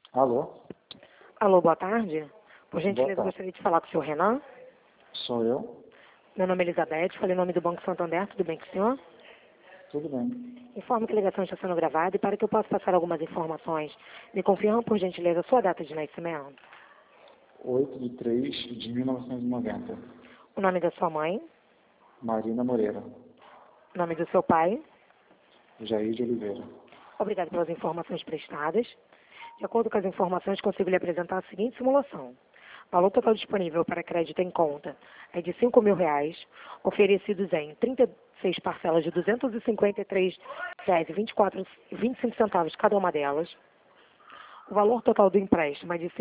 Alô? Alô, boa tarde. Por Boa gentileza, tarde. gostaria de falar com o senhor Renan. Sou eu? Meu nome é Elizabeth, falei em nome do Banco Santander, tudo bem com o senhor? Tudo bem. Informo que a ligação está sendo gravada e para que eu possa passar algumas informações, me confirma, por gentileza, a sua data de nascimento, 8/3/1990. o nome da sua mãe, Marina Moreira. o nome do seu pai. Jair de Oliveira. Obrigado pelas informações prestadas. De acordo com as informações, consigo lhe apresentar a seguinte simulação. O valor total disponível para crédito em conta é de R$ 5.000, oferecidos em 36 parcelas de R$ 253,25 cada uma delas. O valor total do empréstimo é de R$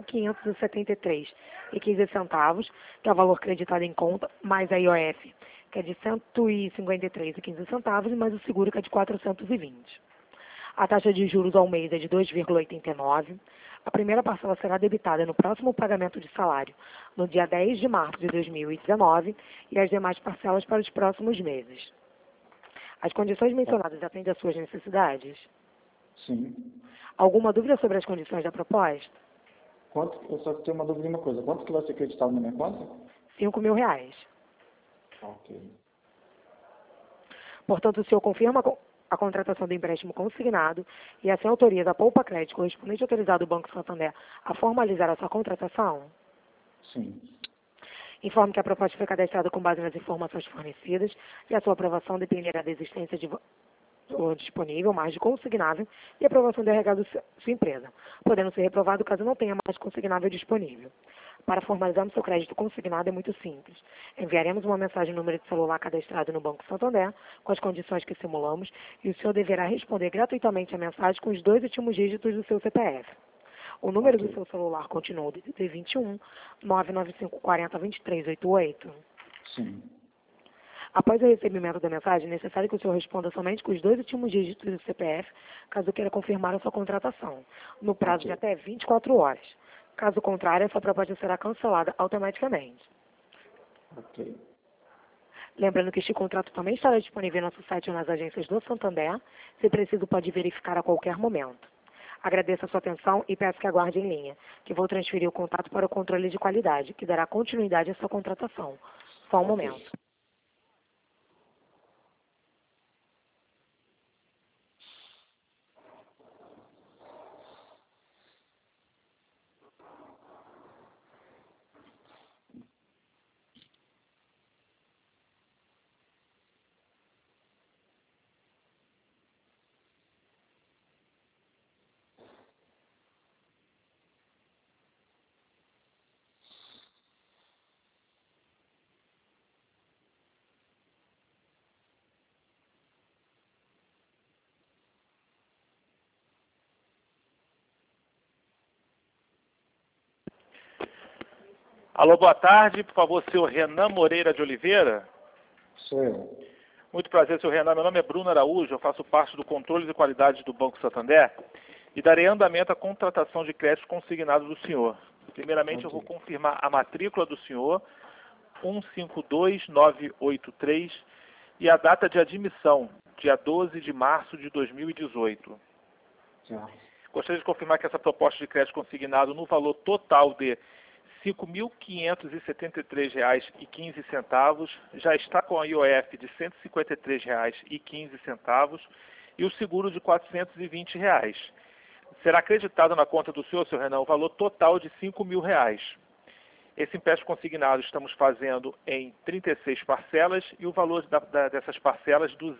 5.573,15, que é o valor creditado em conta, mais a IOF, que é de R$ 153,15, mais o seguro, que é de R$ 420. A taxa de juros ao mês é de 2,89. A primeira parcela será debitada no próximo pagamento de salário, no dia 10 de março de 2019, e as demais parcelas para os próximos meses. As condições mencionadas atendem às suas necessidades? Sim. Alguma dúvida sobre as condições da proposta? Eu só tenho uma dúvida em uma coisa. Quanto que vai ser acreditado na minha conta? R$ 5.000. Ok. Portanto, o senhor confirma a contratação do empréstimo consignado e assim autoriza a Poupa Crédito correspondente autorizado do Banco Santander a formalizar a sua contratação? Sim. Informe que a proposta foi cadastrada com base nas informações fornecidas e a sua aprovação dependerá da existência de disponível, mais de consignável, e aprovação do RH da sua empresa, podendo ser reprovado caso não tenha mais consignável disponível. Para formalizarmos seu crédito consignado é muito simples. Enviaremos uma mensagem no número de celular cadastrado no Banco Santander, com as condições que simulamos, e o senhor deverá responder gratuitamente a mensagem com os 2 últimos dígitos do seu CPF. O número do seu celular continua o DDD 21 995 40 23 88. Sim. Após o recebimento da mensagem, é necessário que o senhor responda somente com os 2 últimos dígitos do CPF, caso queira confirmar a sua contratação, no prazo de até 24 horas. Caso contrário, a sua proposta será cancelada automaticamente. Ok. Lembrando que este contrato também estará disponível em nosso site ou nas agências do Santander. Se preciso, pode verificar a qualquer momento. Agradeço a sua atenção e peço que aguarde em linha, que vou transferir o contato para o controle de qualidade, que dará continuidade à sua contratação. Só um momento. Alô, boa tarde. Por favor, senhor Renan Moreira de Oliveira. Sou eu. Muito prazer, senhor Renan. Meu nome é Bruno Araújo, eu faço parte do controle de qualidade do Banco Santander e darei andamento à contratação de crédito consignado do senhor. Primeiramente, eu vou confirmar a matrícula do senhor, 152983, e a data de admissão, dia 12 de março de 2018. Certo. Gostaria de confirmar que essa proposta de crédito consignado no valor total de R$ 5.573,15 já está com a IOF de R$ 153,15 e o seguro de R$ 420. Será acreditado na conta do senhor Renan, o valor total de R$ 5.000. Esse empréstimo consignado estamos fazendo em 36 parcelas e o valor dessas parcelas R$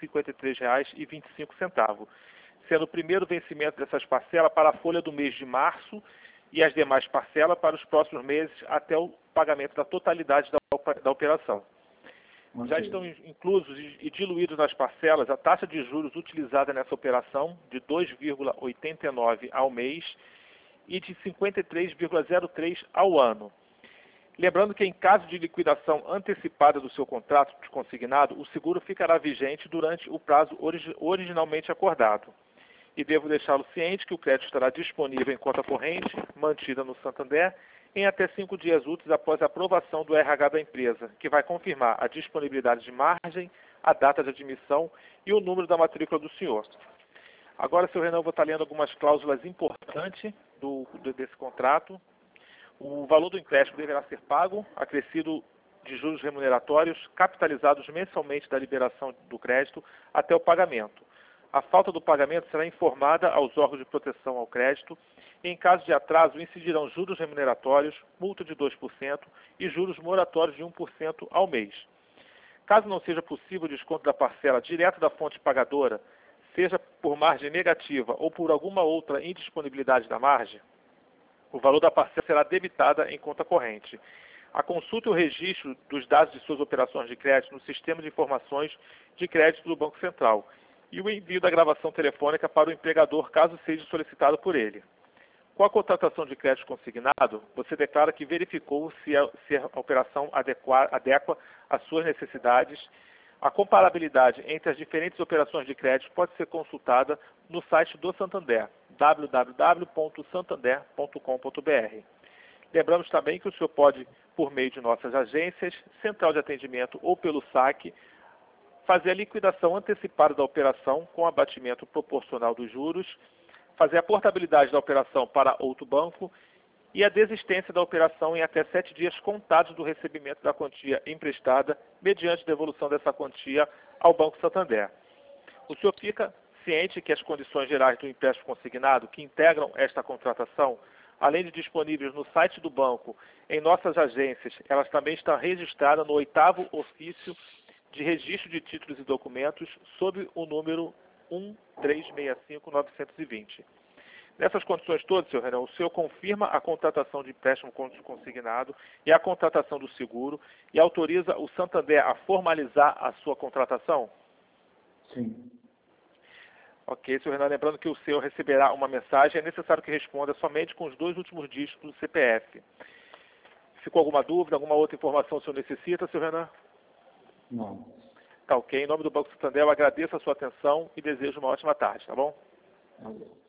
253,25, sendo o primeiro vencimento dessas parcelas para a folha do mês de março e as demais parcelas para os próximos meses até o pagamento da totalidade da operação. Ok. Já estão inclusos e diluídos nas parcelas a taxa de juros utilizada nessa operação de 2,89 ao mês e de 53,03 ao ano. Lembrando que em caso de liquidação antecipada do seu contrato de consignado, o seguro ficará vigente durante o prazo originalmente acordado. E devo deixá-lo ciente que o crédito estará disponível em conta corrente, mantida no Santander, em até 5 dias úteis após a aprovação do RH da empresa, que vai confirmar a disponibilidade de margem, a data de admissão e o número da matrícula do senhor. Agora, seu Renan, eu vou estar lendo algumas cláusulas importantes desse contrato. O valor do empréstimo deverá ser pago, acrescido de juros remuneratórios, capitalizados mensalmente da liberação do crédito até o pagamento. A falta do pagamento será informada aos órgãos de proteção ao crédito e, em caso de atraso, incidirão juros remuneratórios, multa de 2% e juros moratórios de 1% ao mês. Caso não seja possível o desconto da parcela direto da fonte pagadora, seja por margem negativa ou por alguma outra indisponibilidade da margem, o valor da parcela será debitada em conta corrente. A consulta e o registro dos dados de suas operações de crédito no Sistema de Informações de Crédito do Banco Central e o envio da gravação telefônica para o empregador, caso seja solicitado por ele. Com a contratação de crédito consignado, você declara que verificou se a operação adequa às suas necessidades. A comparabilidade entre as diferentes operações de crédito pode ser consultada no site do Santander, www.santander.com.br. Lembramos também que o senhor pode, por meio de nossas agências, central de atendimento ou pelo saque, fazer a liquidação antecipada da operação com abatimento proporcional dos juros, fazer a portabilidade da operação para outro banco e a desistência da operação em até 7 dias contados do recebimento da quantia emprestada, mediante devolução dessa quantia ao Banco Santander. O senhor fica ciente que as condições gerais do empréstimo consignado que integram esta contratação, além de disponíveis no site do banco, em nossas agências, elas também estão registradas no 8º ofício de registro de títulos e documentos sob o número 1365920. Nessas condições todas, senhor Renan, o senhor confirma a contratação de empréstimo consignado e a contratação do seguro e autoriza o Santander a formalizar a sua contratação? Sim. Ok, senhor Renan, lembrando que o senhor receberá uma mensagem, é necessário que responda somente com os 2 últimos dígitos do CPF. Ficou alguma dúvida, alguma outra informação o senhor necessita, senhor Renan? Não. Tá ok, em nome do Banco Santander eu agradeço a sua atenção e desejo uma ótima tarde, tá bom? Valeu.